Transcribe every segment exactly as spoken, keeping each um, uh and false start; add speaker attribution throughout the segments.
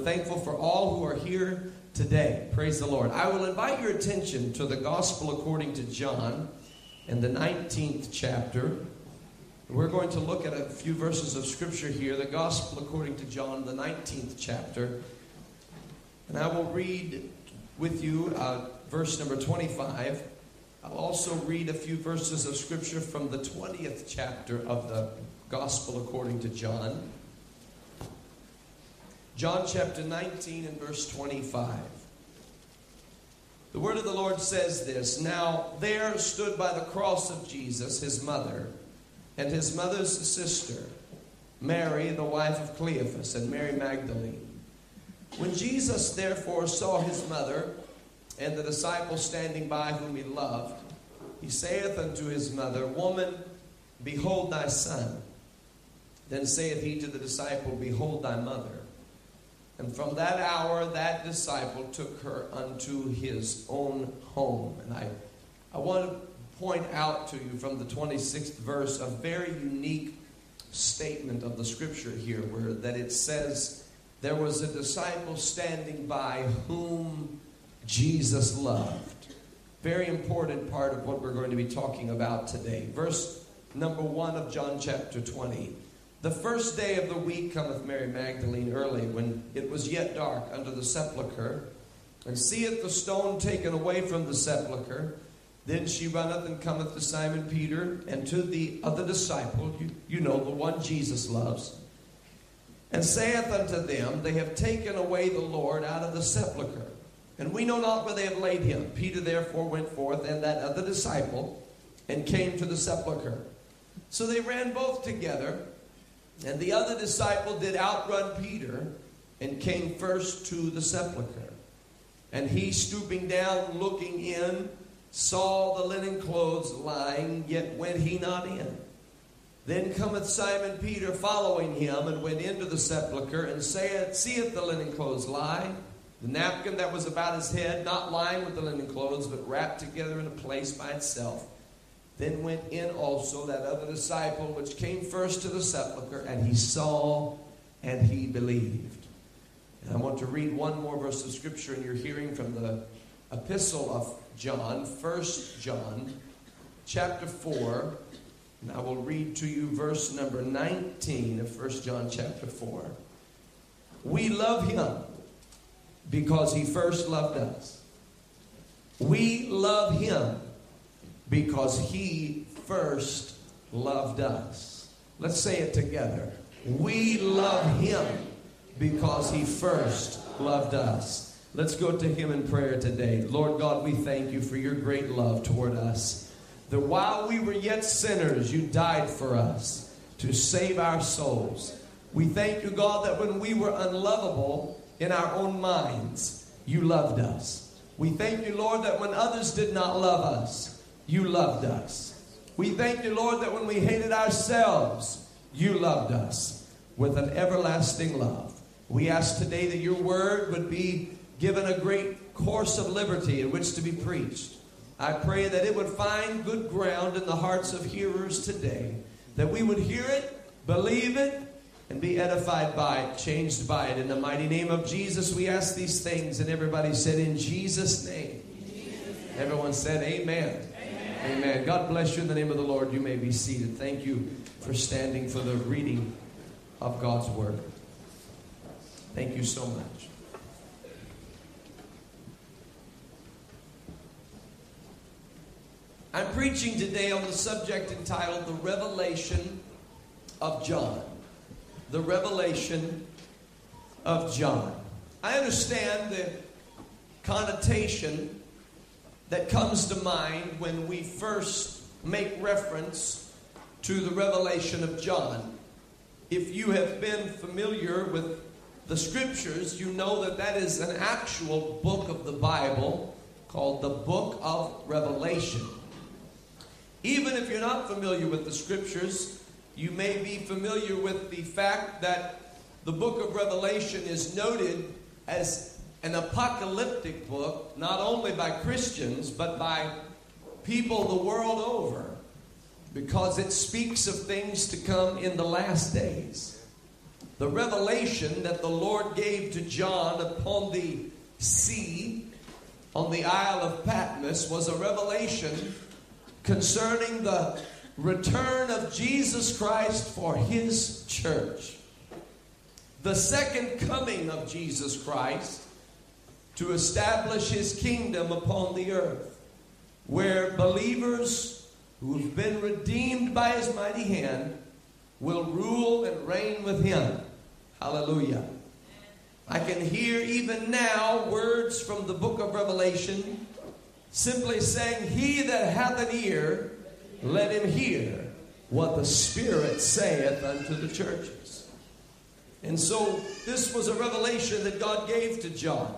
Speaker 1: thankful for all who are here today. Praise the Lord. I will invite your attention to the Gospel according to John in the nineteenth chapter. We're going to look at a few verses of Scripture here. The Gospel according to John, the nineteenth chapter. And I will read with you uh, verse number twenty-five. I'll also read a few verses of Scripture from the twentieth chapter of the Gospel according to John. John chapter nineteen and verse twenty-five. The word of the Lord says this: Now there stood by the cross of Jesus his mother and his mother's sister, Mary, the wife of Cleophas, and Mary Magdalene. When Jesus therefore saw his mother and the disciple standing by whom he loved, he saith unto his mother, Woman, behold thy son. Then saith he to the disciple, Behold thy mother. And from that hour that disciple took her unto his own home. And I, I want to point out to you from the twenty-sixth verse a very unique statement of the Scripture here, where that it says there was a disciple standing by whom Jesus loved. Very important part of what we're going to be talking about today. Verse number one of John chapter twenty. The first day of the week cometh Mary Magdalene early, when it was yet dark, unto the sepulchre, and seeth the stone taken away from the sepulchre. Then she runneth and cometh to Simon Peter and to the other disciple, you, you know, the one Jesus loves, and saith unto them, They have taken away the Lord out of the sepulchre, and we know not where they have laid him. Peter therefore went forth, and that other disciple, and came to the sepulchre. So they ran both together, and the other disciple did outrun Peter, and came first to the sepulchre. And he, stooping down, looking in, saw the linen clothes lying, yet went he not in. Then cometh Simon Peter following him, and went into the sepulchre, and saith, seeth the linen clothes lie, the napkin that was about his head, not lying with the linen clothes, but wrapped together in a place by itself. Then went in also that other disciple, which came first to the sepulchre, and he saw, and he believed. And I want to read one more verse of Scripture in your hearing from the epistle of John, First John, chapter four. And I will read to you verse number nineteen of First John chapter four. We love him because he first loved us. We love him because he first loved us. Let's say it together. We love him because he first loved us. Let's go to him in prayer today. Lord God, we thank you for your great love toward us. That while we were yet sinners, you died for us to save our souls. We thank you, God, that when we were unlovable in our own minds, you loved us. We thank you, Lord, that when others did not love us, you loved us. We thank you, Lord, that when we hated ourselves, you loved us with an everlasting love. We ask today that your word would be given a great course of liberty in which to be preached. I pray that it would find good ground in the hearts of hearers today, that we would hear it, believe it, and be edified by it, changed by it. In the mighty name of Jesus, we ask these things. And everybody said, in Jesus' name. In Jesus' name. Everyone said, amen. Amen. Amen. God bless you in the name of the Lord. You may be seated. Thank you for standing for the reading of God's word. Thank you so much. I'm preaching today on the subject entitled The Revelation of John. The Revelation of John. I understand the connotation that comes to mind when we first make reference to the Revelation of John. If you have been familiar with the Scriptures, you know that that is an actual book of the Bible called the Book of Revelation. Even if you're not familiar with the Scriptures, you may be familiar with the fact that the book of Revelation is noted as an apocalyptic book, not only by Christians, but by people the world over, because it speaks of things to come in the last days. The revelation that the Lord gave to John upon the sea on the Isle of Patmos was a revelation concerning the return of Jesus Christ for His church. The second coming of Jesus Christ to establish His kingdom upon the earth, where believers who have been redeemed by His mighty hand will rule and reign with Him. Hallelujah. I can hear even now words from the book of Revelation simply saying, "He that hath an ear, let him hear what the Spirit saith unto the churches." And so this was a revelation that God gave to John.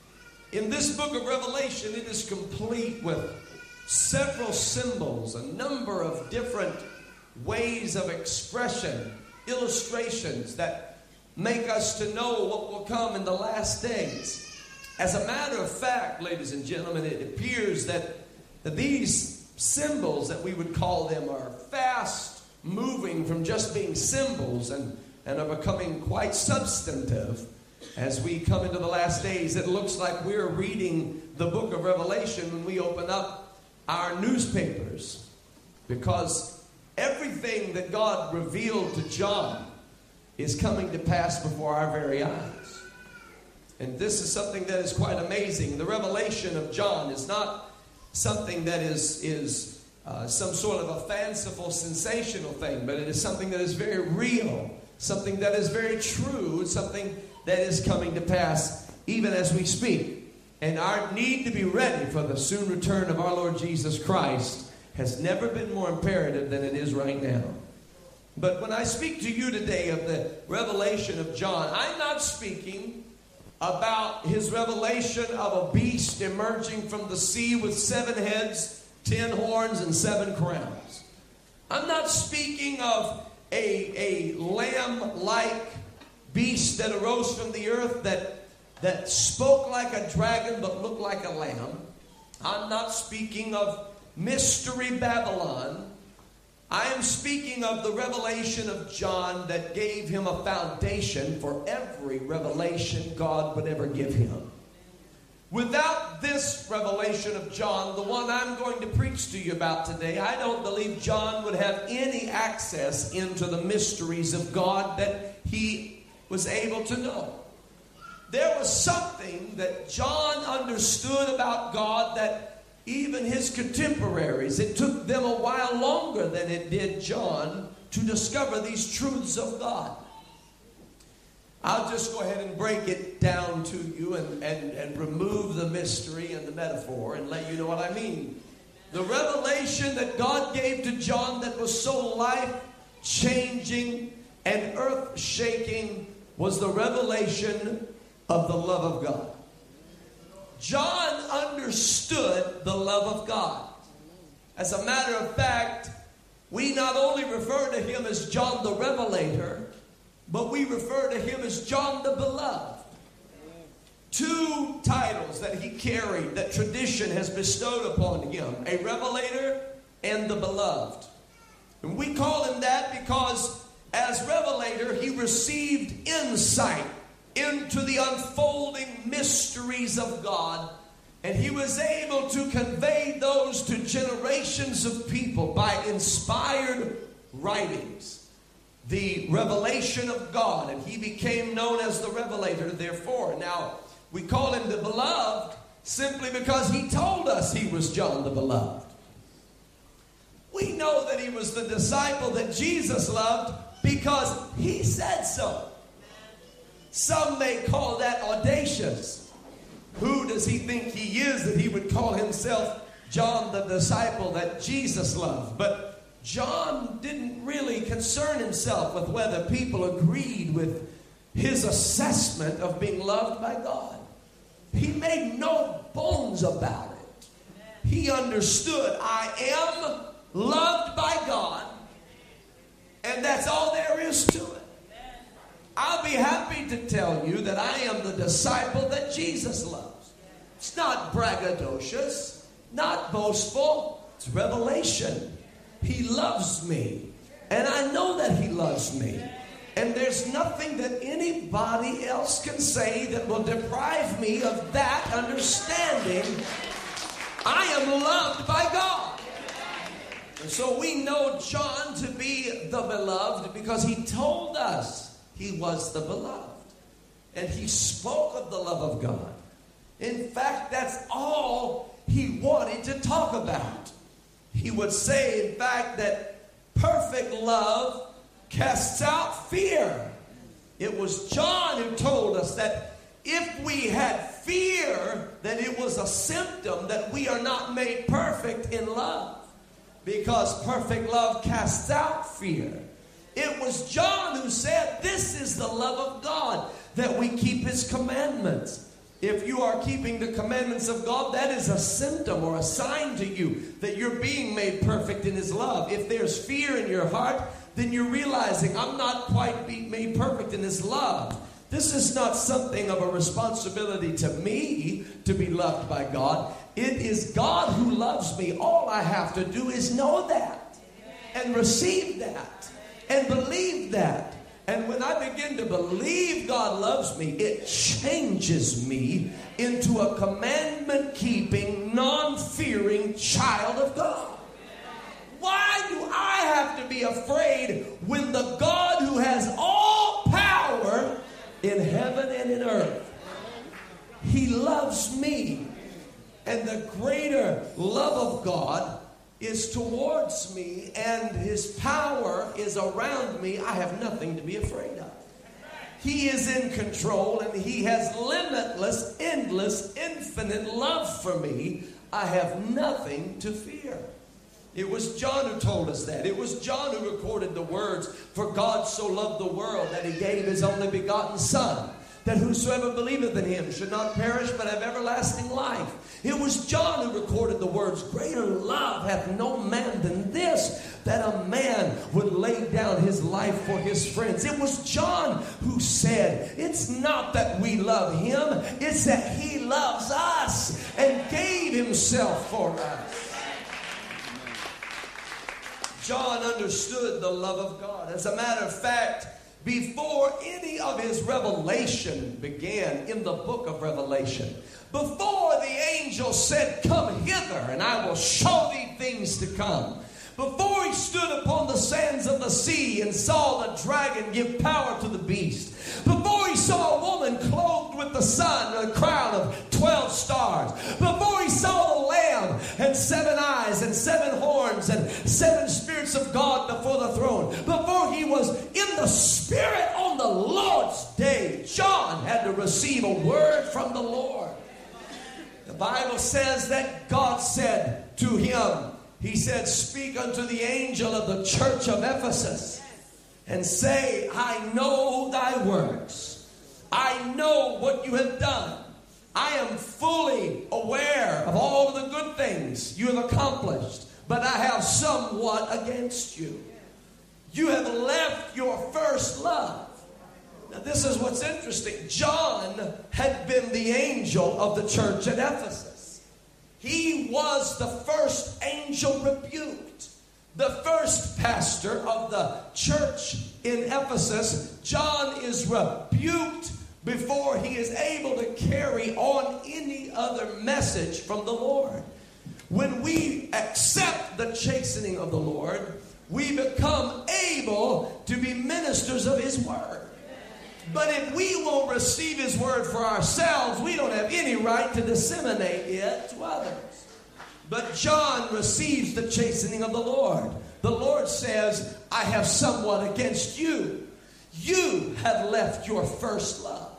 Speaker 1: In this book of Revelation, it is complete with several symbols, a number of different ways of expression, illustrations that make us to know what will come in the last days. As a matter of fact, ladies and gentlemen, it appears that, that these symbols, that we would call them, are fast moving from just being symbols and, and are becoming quite substantive. As we come into the last days, it looks like we're reading the book of Revelation when we open up our newspapers, because everything that God revealed to John is coming to pass before our very eyes. And this is something that is quite amazing. The revelation of John is not something that is, is uh, some sort of a fanciful, sensational thing, but it is something that is very real, something that is very true, something that is coming to pass even as we speak. And our need to be ready for the soon return of our Lord Jesus Christ has never been more imperative than it is right now. But when I speak to you today of the revelation of John, I'm not speaking about his revelation of a beast emerging from the sea with seven heads, ten horns, and seven crowns. I'm not speaking of a, a lamb-like beast that arose from the earth that, that spoke like a dragon but looked like a lamb. I'm not speaking of Mystery Babylon. I am speaking of the revelation of John that gave him a foundation for every revelation God would ever give him. Without this revelation of John, the one I'm going to preach to you about today, I don't believe John would have any access into the mysteries of God that he was able to know. There was something that John understood about God that even his contemporaries, it took them a while longer than it did John to discover these truths of God. I'll just go ahead and break it down to you and, and, and remove the mystery and the metaphor and let you know what I mean. The revelation that God gave to John that was so life-changing and earth-shaking was the revelation of the love of God. John understood the love of God. As a matter of fact, we not only refer to him as John the Revelator, but we refer to him as John the Beloved. Two titles that he carried that tradition has bestowed upon him: a Revelator and the Beloved. And we call him that because as Revelator, he received insight into the unfolding mysteries of God, and he was able to convey those to generations of people by inspired writings. The revelation of God, and he became known as the Revelator, therefore. Now, we call him the Beloved simply because he told us he was John the Beloved. We know that he was the disciple that Jesus loved because he said so. Some may call that audacious. Who does he think he is that he would call himself John the disciple that Jesus loved? But John didn't really concern himself with whether people agreed with his assessment of being loved by God. He made no bones about it. He understood, I am loved by God, and that's all there is to it. I'll be happy to tell you that I am the disciple that Jesus loves. It's not braggadocious, not boastful. It's revelation. He loves me, and I know that he loves me. And there's nothing that anybody else can say that will deprive me of that understanding. I am loved by God. And so we know John to be the beloved because he told us he was the beloved. And he spoke of the love of God. In fact, that's all he wanted to talk about. He would say, in fact, that perfect love casts out fear. It was John who told us that if we had fear, that it was a symptom that we are not made perfect in love. Because perfect love casts out fear. It was John who said, this is the love of God, that we keep his commandments. If you are keeping the commandments of God, that is a symptom or a sign to you that you're being made perfect in his love. If there's fear in your heart, then you're realizing, I'm not quite be made perfect in his love. This is not something of a responsibility to me to be loved by God. It is God who loves me. All I have to do is know that and receive that and believe that. And when I begin to believe God loves me, it changes me into a commandment-keeping, non-fearing child of God. Why do I have to be afraid when the God who has all power in heaven and in earth, he loves me? And the greater love of God is towards me, and his power is around me. I have nothing to be afraid of. He is in control, and he has limitless, endless, infinite love for me. I have nothing to fear. It was John who told us that. It was John who recorded the words, for God so loved the world that he gave his only begotten Son, that whosoever believeth in him should not perish but have everlasting life. It was John who recorded the words, greater love hath no man than this, that a man would lay down his life for his friends. It was John who said, it's not that we love him, it's that he loves us and gave himself for us. John understood the love of God. As a matter of fact, before any of his revelation began in the book of Revelation, before the angel said, come hither and I will show thee things to come, before he stood upon the sands of the sea and saw the dragon give power to the beast, before he saw a woman clothed with the sun and a crown of twelve stars, before he saw the lamb and seven eyes and seven horns and seven spirits of God before the throne, before he was in the Spirit on the Lord's day, John had to receive a word from the Lord. The Bible says that God said to him, he said, speak unto the angel of the church of Ephesus and say, I know thy works. I know what you have done. I am fully aware of all of the good things you have accomplished, but I have somewhat against you. You have left your first love. Now this is what's interesting. John had been the angel of the church at Ephesus. He was the first angel rebuked. The first pastor of the church in Ephesus, John is rebuked before he is able to carry on any other message from the Lord. When we accept the chastening of the Lord, we become able to be ministers of his word. But if we won't receive his word for ourselves, we don't have any right to disseminate it to others. But John receives the chastening of the Lord. The Lord says, I have somewhat against you. You have left your first love.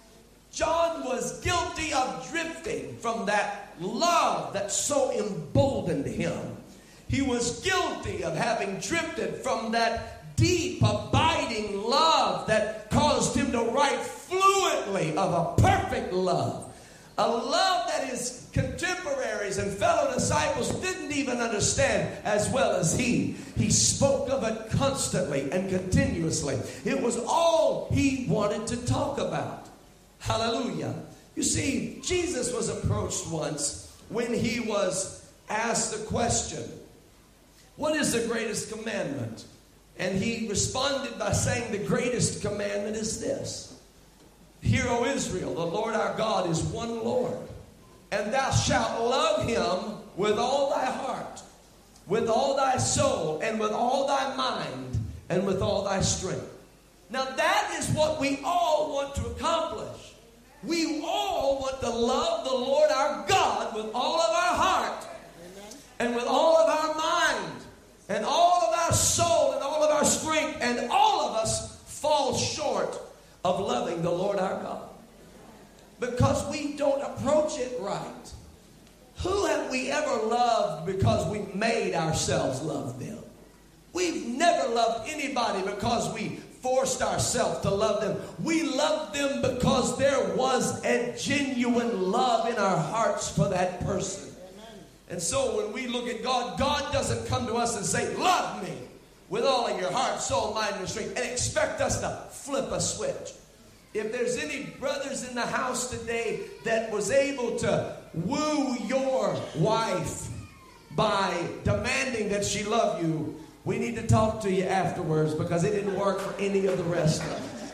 Speaker 1: John was guilty of drifting from that love that so emboldened him. He was guilty of having drifted from that deep, abiding love that caused him to write fluently of a perfect love. A love that his contemporaries and fellow disciples didn't even understand as well as he. He spoke of it constantly and continuously. It was all he wanted to talk about. Hallelujah. You see, Jesus was approached once when he was asked the question, what is the greatest commandment? And he responded by saying, the greatest commandment is this. Hear, O Israel, the Lord our God is one Lord. And thou shalt love him with all thy heart, with all thy soul, and with all thy mind, and with all thy strength. Now that is what we all want to accomplish. We all want to love the Lord our God with all of our heart, and with all of our mind, and all of our soul, and all of our strength. And all of us fall short of loving the Lord our God, because we don't approach it right. Who have we ever loved because we made ourselves love them? We've never loved anybody because we forced ourselves to love them. We loved them because there was a genuine love in our hearts for that person. And so when we look at God, God doesn't come to us and say, love me with all of your heart, soul, mind, and strength, and expect us to flip a switch. If there's any brothers in the house today that was able to woo your wife by demanding that she love you, we need to talk to you afterwards, because it didn't work for any of the rest of us.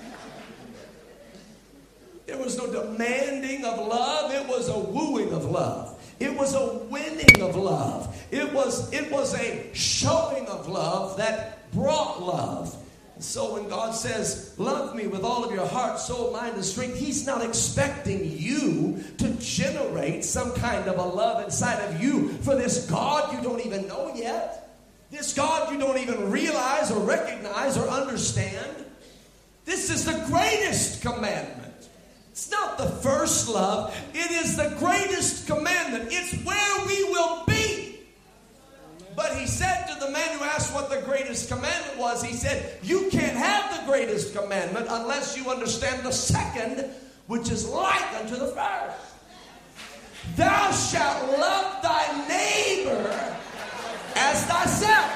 Speaker 1: There was no demanding of love. It was a wooing of love. It was a winning of love. It was, it was a showing of love that brought love. So when God says, love me with all of your heart, soul, mind, and strength, he's not expecting you to generate some kind of a love inside of you for this God you don't even know yet. This God you don't even realize or recognize or understand. This is the greatest commandment. It's not the first love. It is the greatest commandment. It's where we will be. But he said to the man who asked what the greatest commandment was, he said, you can't have the greatest commandment unless you understand the second, which is like unto the first. Thou shalt love thy neighbor as thyself.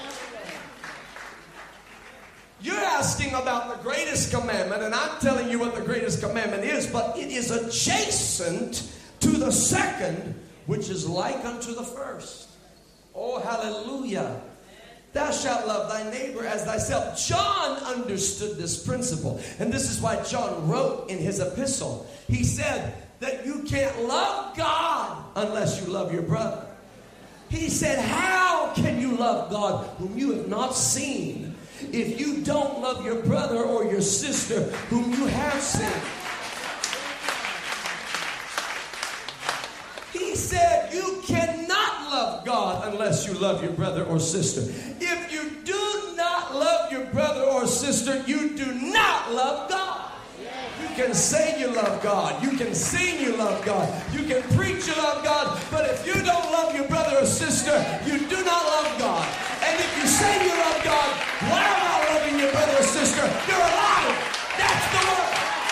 Speaker 1: You're asking about the greatest commandment, and I'm telling you what the greatest commandment is, but it is adjacent to the second, which is like unto the first. Oh, hallelujah. Thou shalt love thy neighbor as thyself. John understood this principle, and this is why John wrote in his epistle. He said that you can't love God unless you love your brother. He said, how can you love God whom you have not seen if you don't love your brother or your sister whom you have seen? He said, you cannot love God unless you love your brother or sister. If you do not love your brother or sister, you do not love God. You can say you love God. You can sing you love God. You can preach you love God. But if you don't love your brother or sister, you do not love God. And if you say you love God while not loving your brother or sister, you're a liar. That's the word.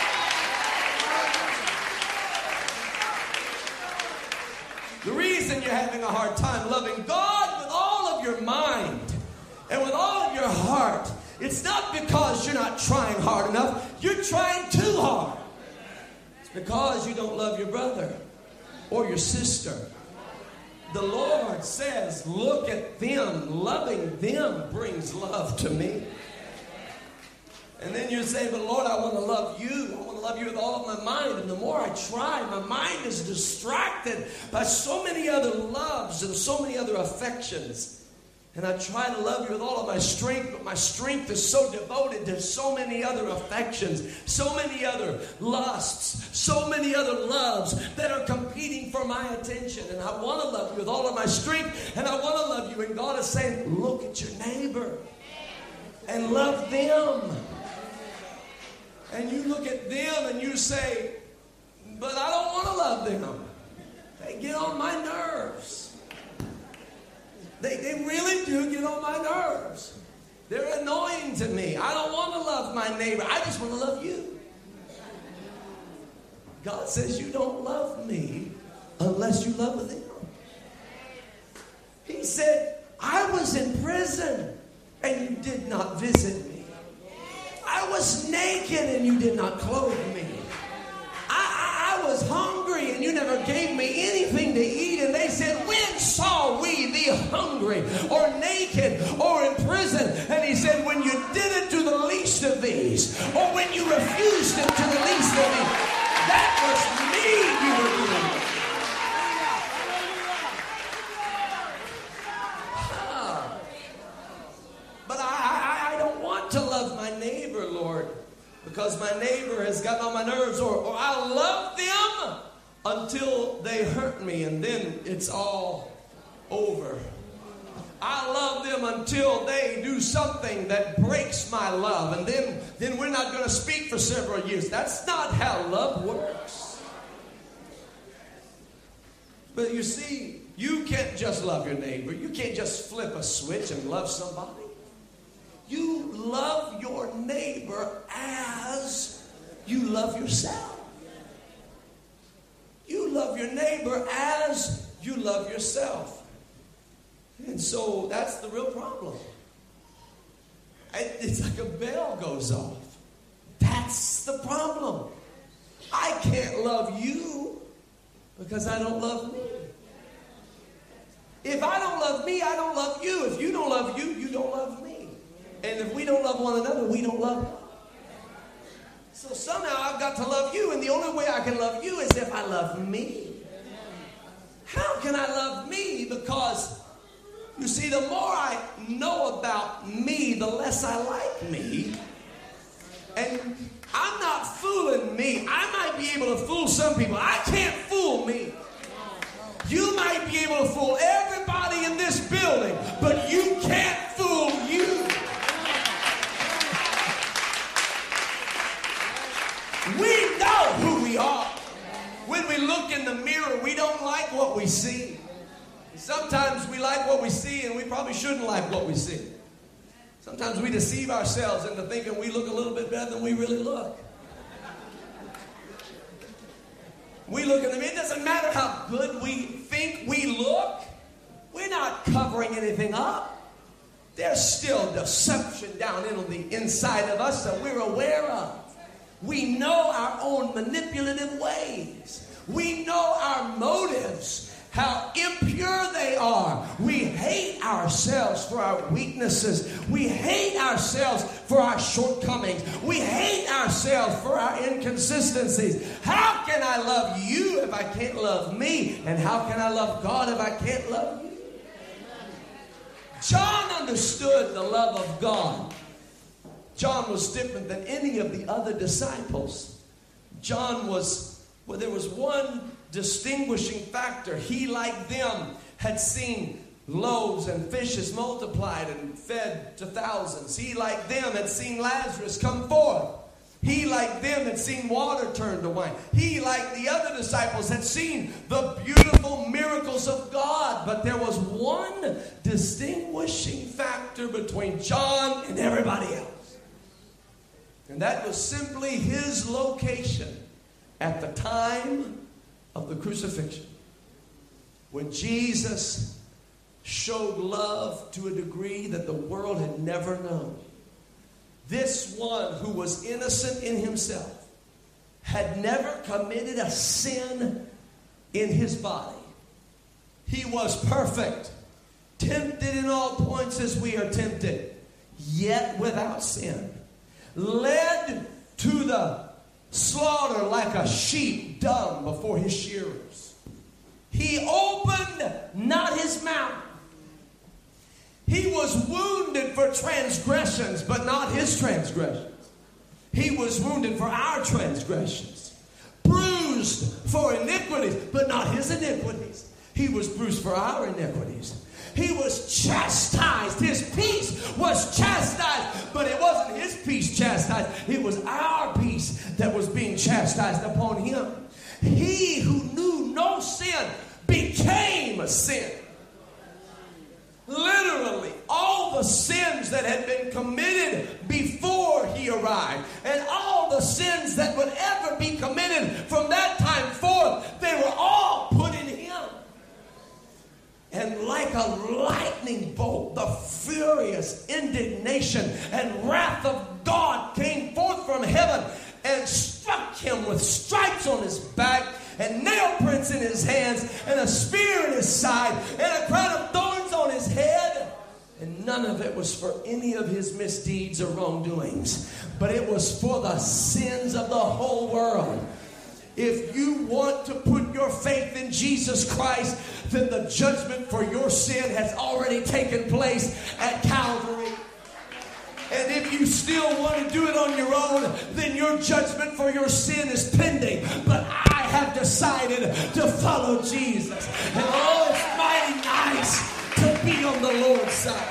Speaker 1: The reason you're having a hard time loving God with all of your mind and with all of your heart, it's not because you're not trying hard enough. You're trying too hard. It's because you don't love your brother or your sister. The Lord says, look at them. Loving them brings love to me. And then you say, but Lord, I want to love you. I want to love you with all of my mind. And the more I try, my mind is distracted by so many other loves and so many other affections. And I try to love you with all of my strength, but my strength is so devoted to so many other affections, so many other lusts, so many other loves that are competing for my attention. And I want to love you with all of my strength, and I want to love you. And God is saying, look at your neighbor and love them. And you look at them and you say, but I don't want to love them. They get on my nerves. They, they really do get on my nerves. They're annoying to me. I don't want to love my neighbor. I just want to love you. God says you don't love me unless you love them. He said, I was in prison and you did not visit me. I was naked and you did not clothe me. I, I, I was hungry and you never gave me anything to eat. And they said, when saw we thee hungry or naked or in prison And, and he said, when you did it to the least of these, or when you refused it to the least of these, that was me you were doing. Huh. But I, I, I don't want to love my neighbor, Lord, because my neighbor has gotten on my nerves, or, or I love them until they hurt me, and then it's all over. I love them until they do something that breaks my love, and then, then we're not going to speak for several years. That's not how love works. But you see, you can't just love your neighbor. You can't just flip a switch and love somebody. You love your neighbor as you love yourself. You love your neighbor as you love yourself. And so that's the real problem. It's like a bell goes off. That's the problem. I can't love you because I don't love me. If I don't love me, I don't love you. If you don't love you, you don't love me. And if we don't love one another, we don't love God. So somehow I've got to love you, and the only way I can love you is if I love me. How can I love me? Because, you see, the more I know about me, the less I like me. And I'm not fooling me. I might be able to fool some people. I can't fool me. You might be able to fool everybody in this building, but you can't fool you. We know who we are. When we look in the mirror, we don't like what we see. Sometimes we like what we see, and we probably shouldn't like what we see. Sometimes we deceive ourselves into thinking we look a little bit better than we really look. We look in the mirror. It doesn't matter how good we think we look. We're not covering anything up. There's still deception down in the inside of us that we're aware of. We know our own manipulative ways. We know our motives, how impure they are. We hate ourselves for our weaknesses. We hate ourselves for our shortcomings. We hate ourselves for our inconsistencies. How can I love you if I can't love me? And how can I love God if I can't love you? John understood the love of God. John was different than any of the other disciples. John was, well, there was one distinguishing factor. He, like them, had seen loaves and fishes multiplied and fed to thousands. He, like them, had seen Lazarus come forth. He, like them, had seen water turned to wine. He, like the other disciples, had seen the beautiful miracles of God. But there was one distinguishing factor between John and everybody else. And that was simply his location at the time of the crucifixion. When Jesus showed love to a degree that the world had never known. This one who was innocent in himself had never committed a sin in his body. He was perfect, tempted in all points as we are tempted, yet without sin. Led to the slaughter like a sheep dumb before his shearers. He opened not his mouth. He was wounded for transgressions, but not his transgressions. He was wounded for our transgressions. Bruised for iniquities, but not his iniquities. He was bruised for our iniquities. He was chastised. His peace was chastised. But it wasn't his peace chastised. It was our peace that was being chastised upon him. He who knew no sin became a sin. Literally, all the sins that had been committed before he arrived, and all the sins that would ever be committed from that time forth, they were all put in him. And like a lightning bolt, the furious indignation and wrath of God came forth from heaven and struck him with stripes on his back and nail prints in his hands and a spear in his side and a crown of thorns on his head. And none of it was for any of his misdeeds or wrongdoings, but it was for the sins of the whole world. If you want to put your faith in Jesus Christ, then the judgment for your sin has already taken place at Calvary. And if you still want to do it on your own, then your judgment for your sin is pending. But I have decided to follow Jesus. And oh, it's mighty nice to be on the Lord's side.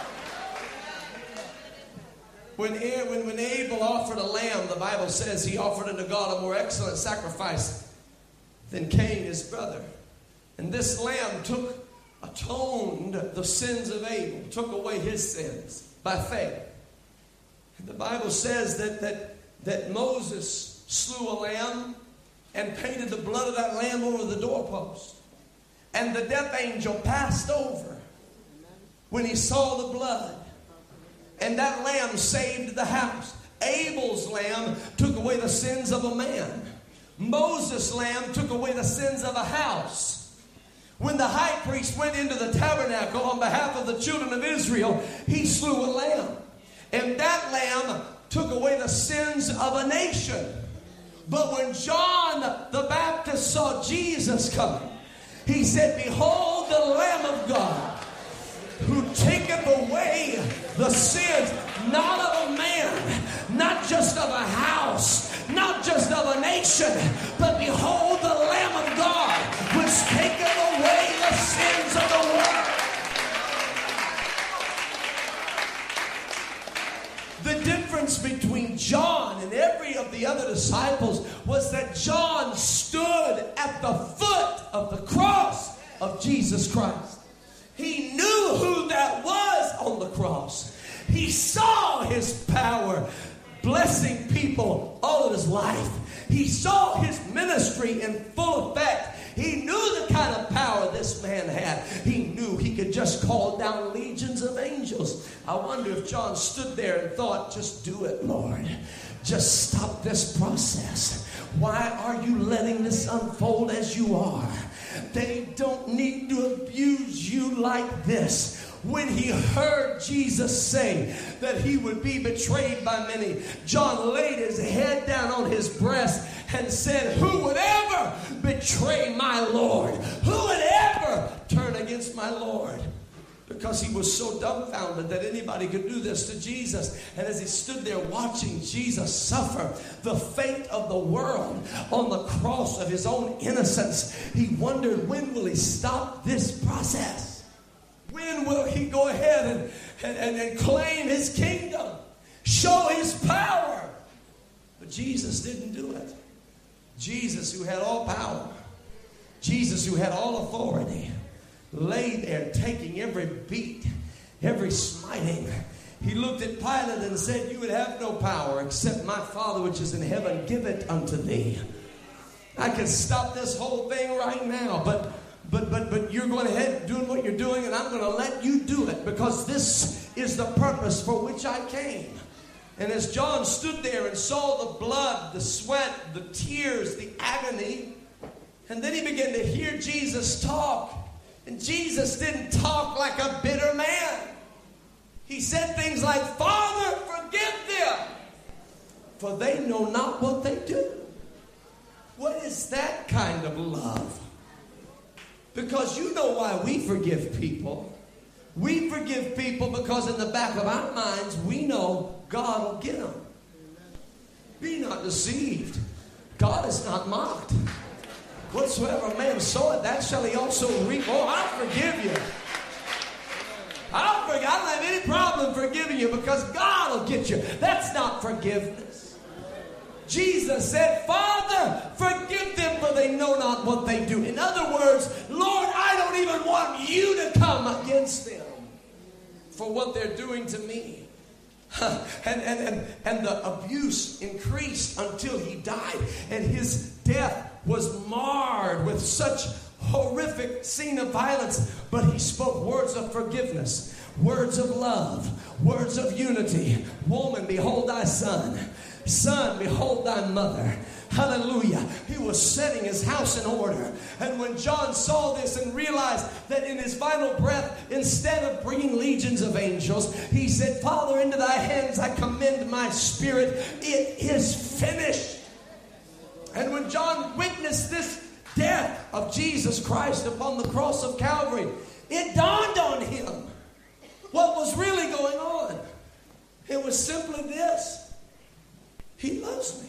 Speaker 1: When, when, when Abel offered a lamb, the Bible says he offered unto God a more excellent sacrifice than Cain, his brother. And this lamb took, atoned the sins of Abel, took away his sins by faith. And the Bible says that, that, that Moses slew a lamb and painted the blood of that lamb over the doorpost. And the death angel passed over when he saw the blood. And that lamb saved the house. Abel's lamb took away the sins of a man. Moses' lamb took away the sins of a house. When the high priest went into the tabernacle on behalf of the children of Israel, he slew a lamb. And that lamb took away the sins of a nation. But when John the Baptist saw Jesus coming, he said, "Behold the Lamb of God, who taketh away the sins, not of a man, not just of a house, not just of a nation, but behold the Lamb of God, which taketh away the sins of the world." The difference between John and every of the other disciples was that John stood at the foot of the cross of Jesus Christ. He knew who that was on the cross. He saw his power blessing people all of his life. He saw his ministry in full effect. He knew the kind of power this man had. He knew he could just call down legions of angels. I wonder if John stood there and thought, "Just do it, Lord. Just stop this process. Why are you letting this unfold as you are? They don't need to abuse you like this." When he heard Jesus say that he would be betrayed by many, John laid his head down on his breast and said, "Who would ever betray my Lord? Who would ever turn against my Lord?" Because he was so dumbfounded that anybody could do this to Jesus. And as he stood there watching Jesus suffer the fate of the world on the cross of his own innocence, he wondered, when will he stop this process? When will he go ahead and, and, and, and claim his kingdom? Show his power? But Jesus didn't do it. Jesus, who had all power, Jesus, who had all authority, lay there taking every beat, every smiting. He looked at Pilate and said, "You would have no power except my Father which is in heaven give it unto thee." I could stop this whole thing right now, but But but but you're going ahead doing what you're doing, and I'm going to let you do it because this is the purpose for which I came. And as John stood there and saw the blood, the sweat, the tears, the agony, and then he began to hear Jesus talk. And Jesus didn't talk like a bitter man. He said things like, "Father, forgive them, for they know not what they do." What is that kind of love? Because you know why we forgive people. We forgive people because in the back of our minds, we know God will get them. Be not deceived. God is not mocked. Whatsoever a man soweth, that shall he also reap. Oh, I forgive you. I don't, forgive, I don't have any problem forgiving you because God will get you. That's not forgiveness. Jesus said, "Father, forgive them, for they know not what they do." In other words, Lord, I don't even want you to come against them for what they're doing to me. And, and, and, and the abuse increased until he died. And his death was marred with such horrific scene of violence. But he spoke words of forgiveness, words of love, words of unity. "Woman, behold thy son. Son, behold thy mother." Hallelujah. He was setting his house in order. And when John saw this and realized that in his final breath, instead of bringing legions of angels, he said, Father, into thy hands I commend my spirit. It is finished. And when John witnessed this death of Jesus Christ upon the cross of Calvary, it dawned on him what was really going on. It was simply this: he loves me.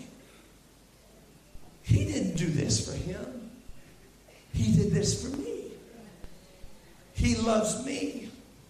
Speaker 1: He didn't do this for him. He did this for me. He loves me.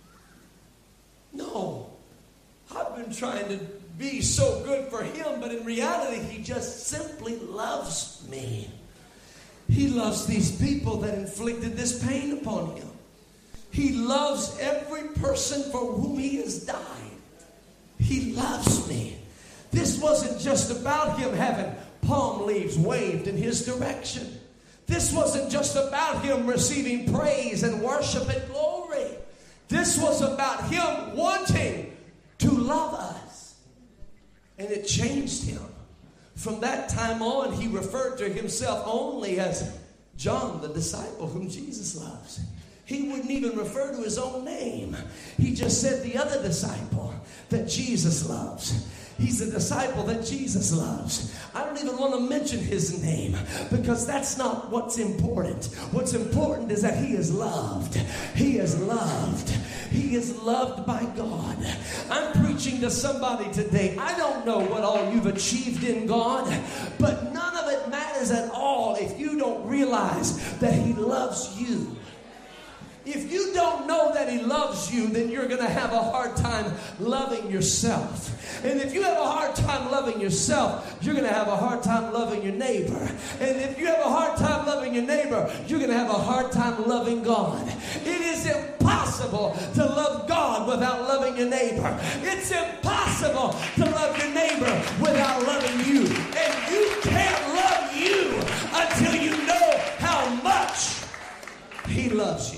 Speaker 1: No, I've been trying to be so good for him, but in reality, he just simply loves me. He loves these people that inflicted this pain upon him. He loves every person for whom he has died. He loves me. This wasn't just about him having palm leaves waved in his direction. This wasn't just about him receiving praise and worship and glory. This was about him wanting to love us. And it changed him. From that time on, he referred to himself only as John, the disciple whom Jesus loves. He wouldn't even refer to his own name. He just said the other disciple that Jesus loves. He's a disciple that Jesus loves. I don't even want to mention his name because that's not what's important. What's important is that he is loved. He is loved. He is loved by God. I'm preaching to somebody today. I don't know what all you've achieved in God, but none of it matters at all if you don't realize that he loves you. If you don't know that he loves you, then you're going to have a hard time loving yourself. And if you have a hard time loving yourself, you're going to have a hard time loving your neighbor. And if you have a hard time loving your neighbor, you're going to have a hard time loving God. It is impossible to love God without loving your neighbor. It's impossible to love your neighbor without loving you. And you can't love you until you know how much he loves you.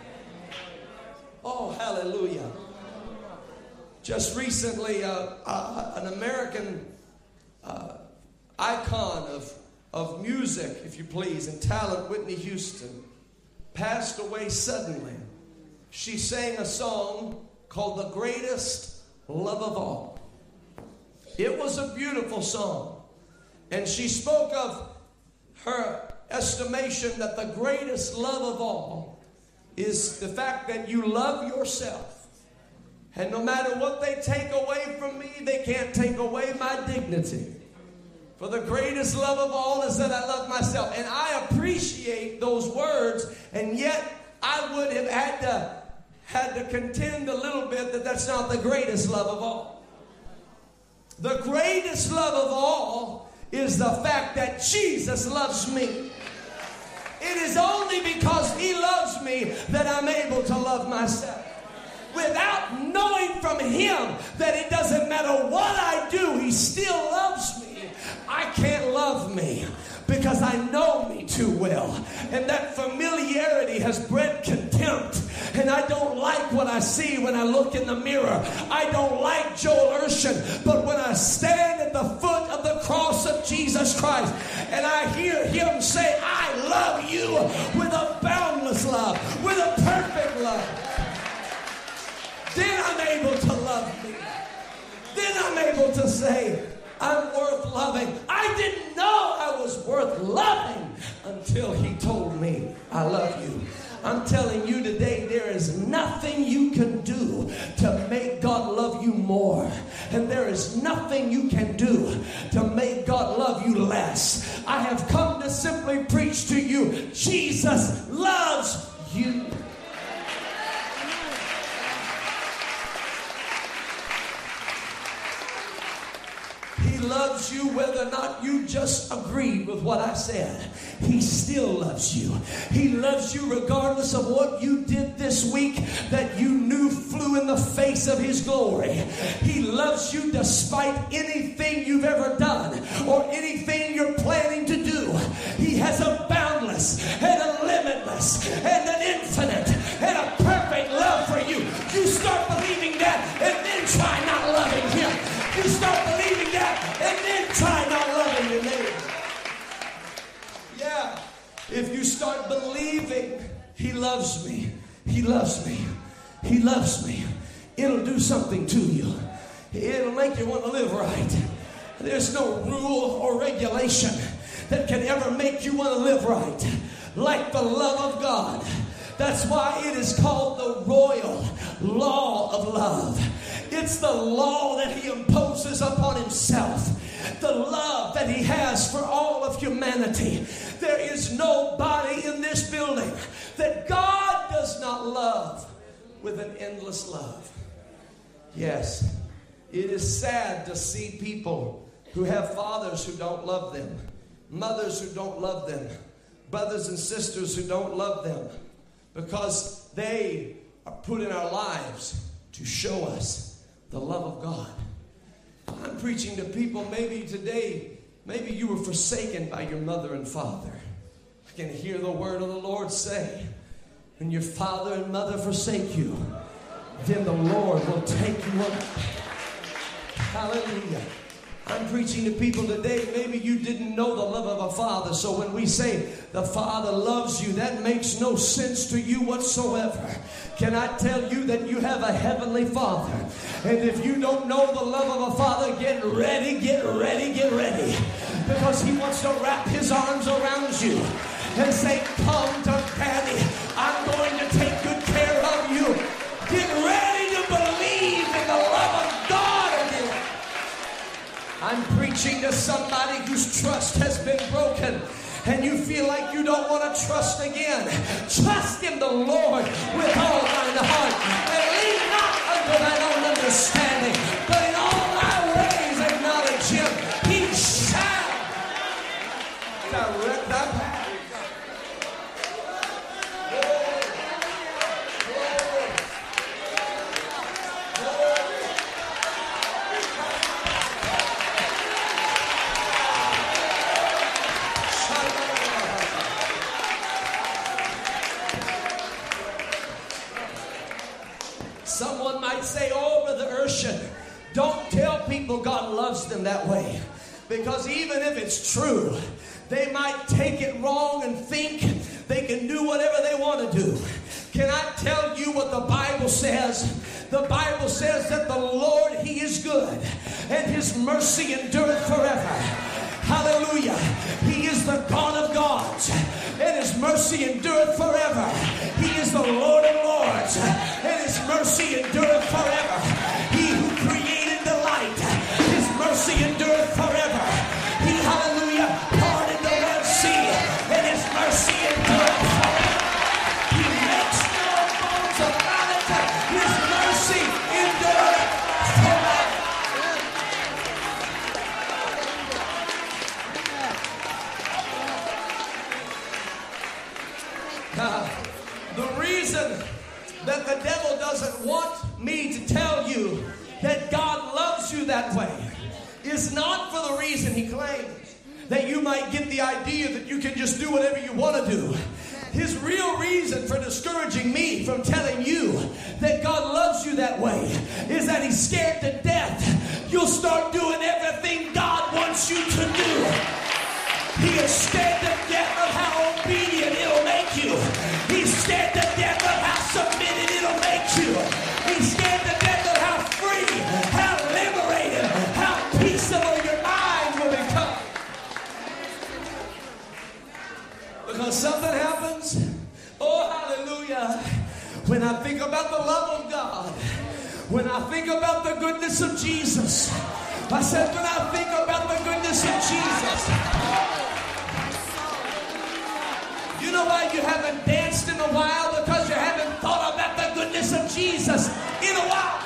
Speaker 1: Oh, hallelujah. Just recently, uh, uh, an American uh, icon of, of music, if you please, and talent, Whitney Houston, passed away suddenly. She sang a song called The Greatest Love of All. It was a beautiful song. And she spoke of her estimation that the greatest love of all is the fact that you love yourself. And no matter what they take away from me, they can't take away my dignity. For the greatest love of all is that I love myself. And I appreciate those words, and yet I would have had to, had to contend a little bit that that's not the greatest love of all. The greatest love of all is the fact that Jesus loves me. It is only because he loves me that I'm able to love myself. Without knowing from him that it doesn't matter what I do, he still loves me, I can't love me because I know me too well. And that familiarity has bred contempt. And I don't like what I see when I look in the mirror. I don't like Joel Urshan. But when I stand at the foot of the cross of Jesus Christ and I hear him say, I love you with a boundless love, with a perfect love, then I'm able to love me. Then I'm able to say, I'm worth loving. I didn't know I was worth loving until he told me, I love you. I'm telling you today, there is nothing you can do to make God love you more. And there is nothing you can do to make God love you less. I have come to simply preach to you, Jesus loves you. He loves you whether or not you just agreed with what I said. He still loves you. He loves you regardless of what you did this week that you knew flew in the face of his glory. He loves you despite anything you've ever done or anything you're planning to do. He has a boundless and a limitless and an infinite and a perfect love for you. You start believing that and then try not loving him. You start believing that and then try not loving your neighbor. If you start believing He loves me, He loves me, He loves me, it'll do something to you. It'll make you want to live right. There's no rule or regulation that can ever make you want to live right like the love of God. That's why it is called the royal law of love. It's the law that He imposes upon Himself. The love that He has for all of humanity. There is nobody in this building that God does not love with an endless love. Yes, it is sad to see people who have fathers who don't love them, mothers who don't love them, brothers and sisters who don't love them, because they are put in our lives to show us the love of God. I'm preaching to people maybe today, maybe you were forsaken by your mother and father. I can hear the word of the Lord say, when your father and mother forsake you, then the Lord will take you up. Hallelujah. I'm preaching to people today, maybe you didn't know the love of a father, so when we say the Father loves you, that makes no sense to you whatsoever. Can I tell you that you have a heavenly Father? And if you don't know the love of a father, get ready, get ready, get ready. Because He wants to wrap His arms around you and say, come to Daddy. I'm going to take good care of you. Get ready to believe in the love of God again. I'm preaching to somebody whose trust has been broken and you feel like you don't want to trust again. Trust in the Lord with all thine heart and lean not unto thine own understanding, but in all thy ways acknowledge Him. He shall direct thy path. Someone might say, oh, Brother Urshan, don't tell people God loves them that way. Because even if it's true, they might take it wrong and think they can do whatever they want to do. Can I tell you what the Bible says? The Bible says that the Lord, He is good, and His mercy endureth forever. Hallelujah. He is the God of gods, and His mercy endureth forever. He is the Lord of lords, and His mercy endureth forever. He who created the light, His mercy endureth forever. He, hallelujah, parted the Red Sea, and His mercy endureth forever. He makes no bones about it. His mercy endureth forever. Uh, the reason that the devil doesn't want me to tell you that God loves you that way is not for the reason he claims, that you might get the idea that you can just do whatever you want to do. His real reason for discouraging me from telling you that God loves you that way is that He's scared to death you'll start doing everything God wants you to do. He is scared to death of how obedient it'll make you. He's scared to death of how submitted it'll make you. He's scared to death of how free, how liberated, how peaceable your mind will become. Because something happens, oh hallelujah, when I think about the love of God, when I think about the goodness of Jesus. I said when I think about the goodness of Jesus. You know why you haven't danced in a while? Because you haven't thought about the goodness of Jesus in a while.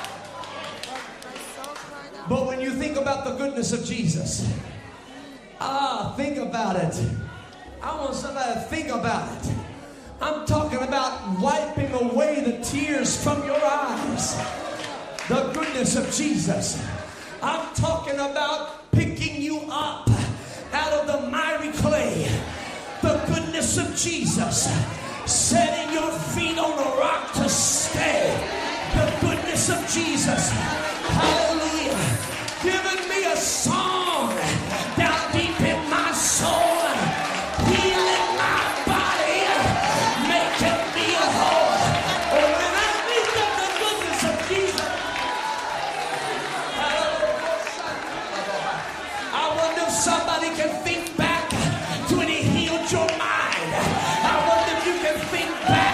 Speaker 1: But when you think about the goodness of Jesus, ah, think about it. I want somebody to think about it. I'm talking about wiping away the tears from your eyes. The goodness of Jesus. I'm talking about picking you up out of the miry clay. The goodness of Jesus. Setting your feet on the rock to stay. The goodness of Jesus. Hallelujah. Giving me a song down deep in my soul. Healing my body.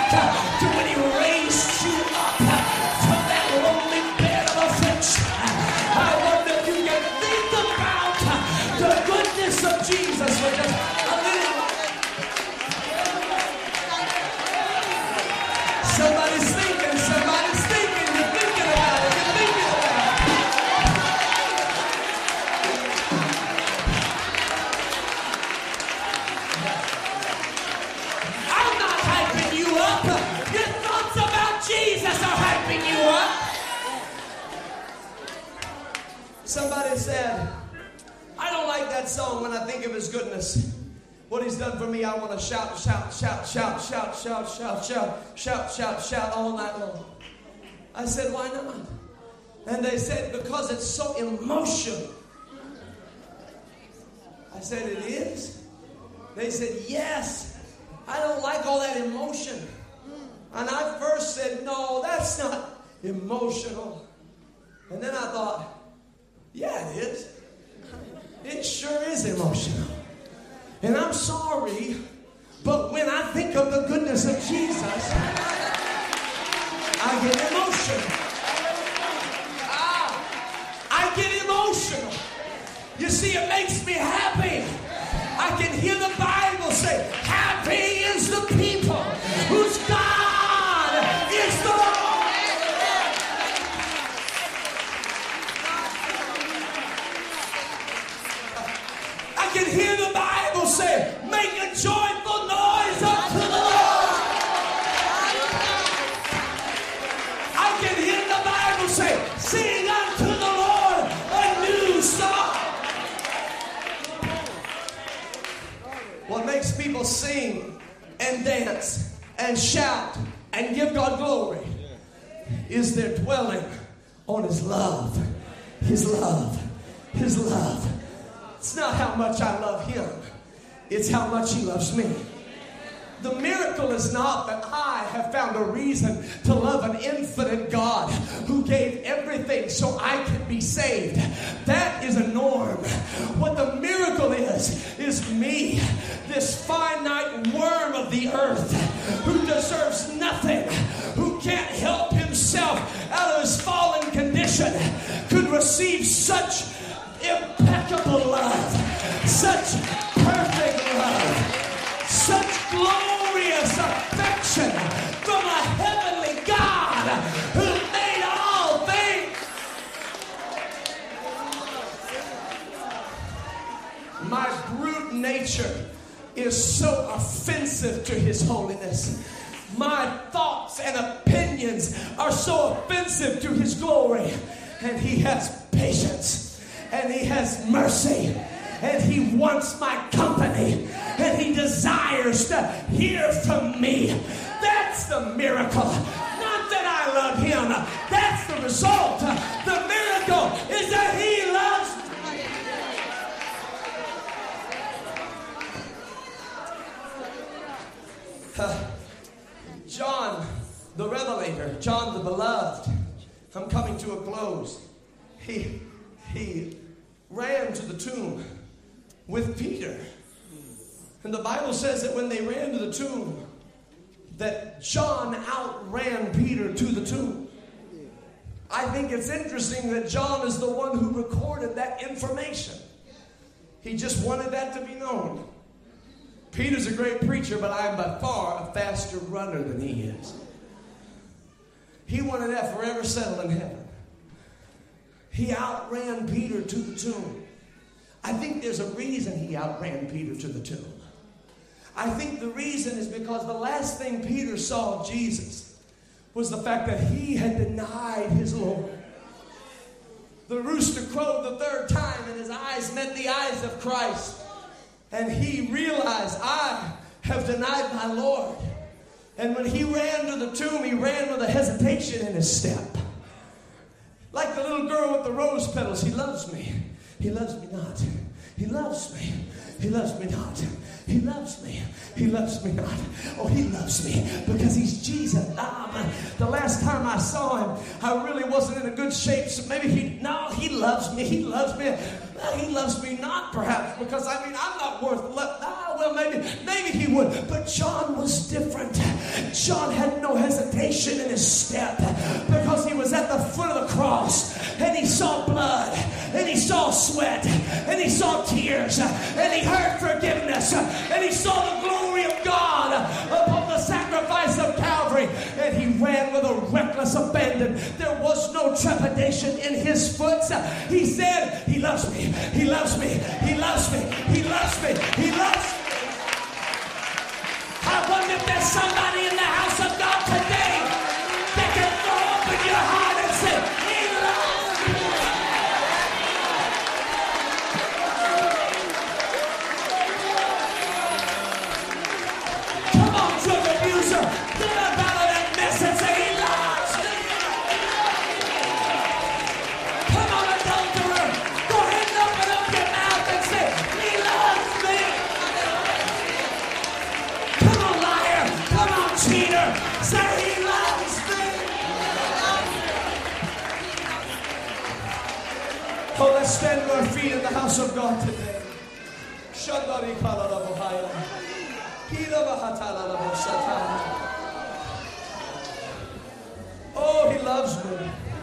Speaker 1: back to when he raised you up from that lonely bed of affliction. I wonder if you can think about the goodness of Jesus for just a minute. Somebody's thinking, somebody's thinking, you're thinking about it, you're thinking about it. I'm not hyping you up. Your thoughts about Jesus are hyping you up. Somebody said, I don't like that song when I think of his goodness. What he's done for me, I want to shout, shout, shout, shout, shout, shout, shout, shout, shout, shout, shout all night long. I said, why not? And they said, because it's so emotional. I said, it is? They said, yes. I don't like all that emotion. And I first said, no, that's not emotional. And then I thought, yeah, it is. It sure is emotional. And I'm sorry, but when I think of the goodness of Jesus, I get emotional. Ah, I get emotional. You see, it makes me happy. I can hear the Bible say, happy is the people whose God is the Lord. I can hear the Bible say, make a joyful noise unto the Lord. I can hear the Bible say, sing unto the Lord a new song. What makes people sing and dance and shout and give God glory is their dwelling on his love. His love. His love. It's not how much I love him. It's how much he loves me. The miracle is not that I have found a reason to love an infinite God who gave everything so I could be saved. That is a norm. What the miracle is, is me, this finite worm of the earth who deserves nothing, who can't help himself out of his fallen condition, could receive such impeccable love, such perfect love, such glorious affection from a heavenly God who made all things. My brute nature is so offensive to his holiness. My thoughts and opinions are so offensive to his glory. And he has patience. And he has mercy. And he wants my company. And he desires to hear from me. That's the miracle. Not that I love him. That's the result. The miracle is that he loves me. Uh, John the Revelator, John the Beloved. I'm coming to a close. He... He ran to the tomb with Peter. And the Bible says that when they ran to the tomb, that John outran Peter to the tomb. I think it's interesting that John is the one who recorded that information. He just wanted that to be known. Peter's a great preacher, but I am by far a faster runner than he is. He wanted that forever settled in heaven. He outran Peter to the tomb. I think there's a reason he outran Peter to the tomb. I think the reason is because the last thing Peter saw of Jesus was the fact that he had denied his Lord. The rooster crowed the third time and his eyes met the eyes of Christ. And he realized, I have denied my Lord. And when he ran to the tomb, he ran with a hesitation in his step. Like the little girl with the rose petals. He loves me. He loves me not. He loves me. He loves me not. He loves me. He loves me not. Oh, he loves me because he's Jesus. Ah, man, the last time I saw him, I really wasn't in a good shape. So maybe he, no, he loves me. He loves me. Well, he loves me not, perhaps, because I mean, I'm not worth love. Ah, well, maybe, maybe he would. But John was different. John had no hesitation in his step because he was at the foot of the cross and he saw blood and he saw sweat and he saw tears and he heard forgiveness and he saw the glory of God upon the sacrifice of Calvary, and he ran with a reckless abandon. There was no trepidation in his foot. He said, he loves me, he loves me, he loves me, he loves me, he loves me. I wonder if there's somebody in the house of God today that can throw open your heart and say, he loves me. Come on, drug abuser, get up out of that mess and say, he loves me. Come on, adulterer, go ahead and open up your mouth and say, he loves me. Come on, liar, come on, cheater, say he loves me. Oh, let's stand to our feet in the house of God today. Shandari kalala bohaya. Oh, he loves me.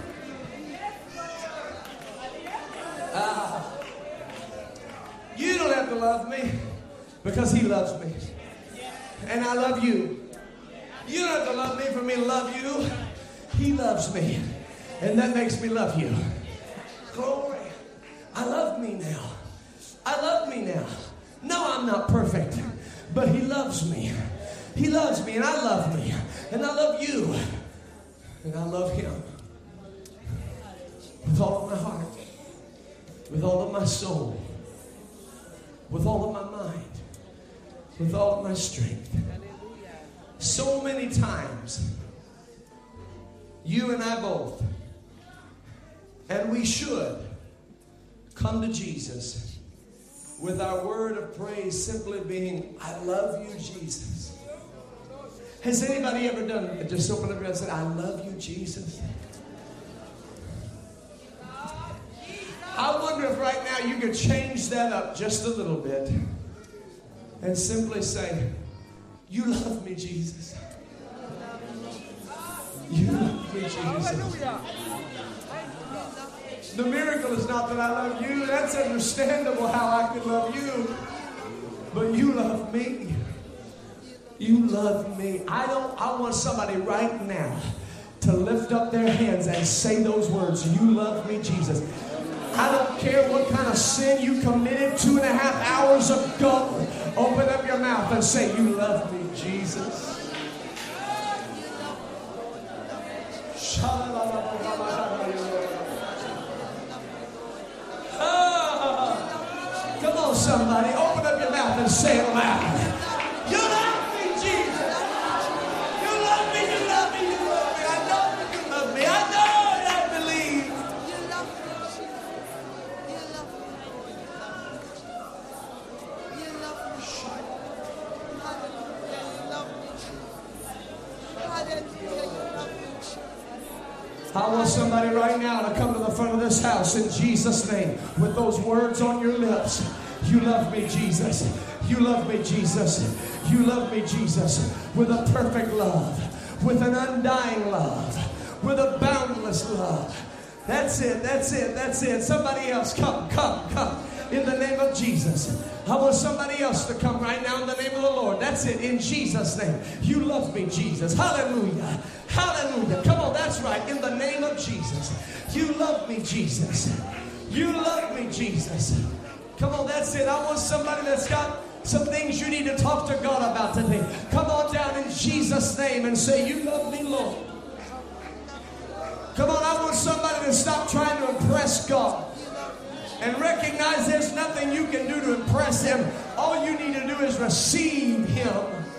Speaker 1: Ah. You don't have to love me because he loves me. And I love you. You don't have to love me for me to love you. He loves me. And that makes me love you. Glory. I love me now. I love me now. No, I'm not perfect. But he loves me. He loves me and I love me. And I love you. And I love him. With all of my heart. With all of my soul. With all of my mind. With all of my strength. So many times, you and I both, and we should come to Jesus with our word of praise simply being, I love you, Jesus. Has anybody ever done it? Just open up your hand and said, I love you, Jesus. I wonder if right now you could change that up just a little bit and simply say, you love me, Jesus. You love me, Jesus. The miracle is not that I love you. That's understandable how I could love you. But you love me. You love me. I don't, I want somebody right now to lift up their hands and say those words. You love me, Jesus. I don't care what kind of sin you committed two and a half hours ago. Open up your mouth and say, you love me, Jesus. Ah, come on, somebody. Open up your mouth and say it loud. You love me, Jesus. You love me, you love me, you love me. I know that you love me. I know and I believe. You love me. You love me. You love me. Hallelujah, you love me. Hallelujah, you love me. I want somebody right now to come to the front of this house in Jesus' name with those words on your lips. You love me, Jesus. You love me, Jesus. You love me, Jesus, with a perfect love, with an undying love, with a boundless love. That's it, that's it, that's it. Somebody else, come, come, come. In the name of Jesus. I want somebody else to come right now in the name of the Lord. That's it, in Jesus' name. You love me, Jesus. Hallelujah. Hallelujah. Come on, that's right. In the name of Jesus. You love me, Jesus. You love me, Jesus. Come on, that's it. I want somebody that's got some things you need to talk to God about today. Come on down in Jesus' name and say, you love me, Lord. Come on, I want somebody to stop trying to impress God and recognize there's nothing you can do to impress him. All you need to do is receive him.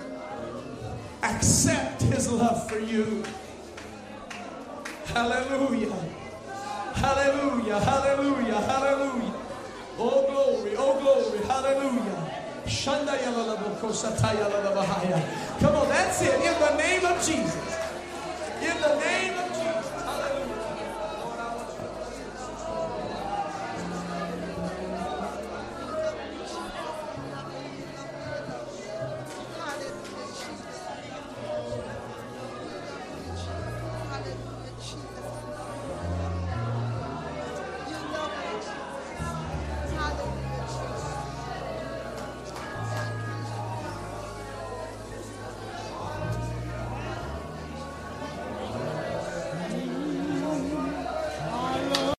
Speaker 1: Accept his love for you. Hallelujah. Hallelujah. Hallelujah. Hallelujah. Oh glory. Oh glory. Hallelujah. Come on, that's it. In the name of Jesus. In the name of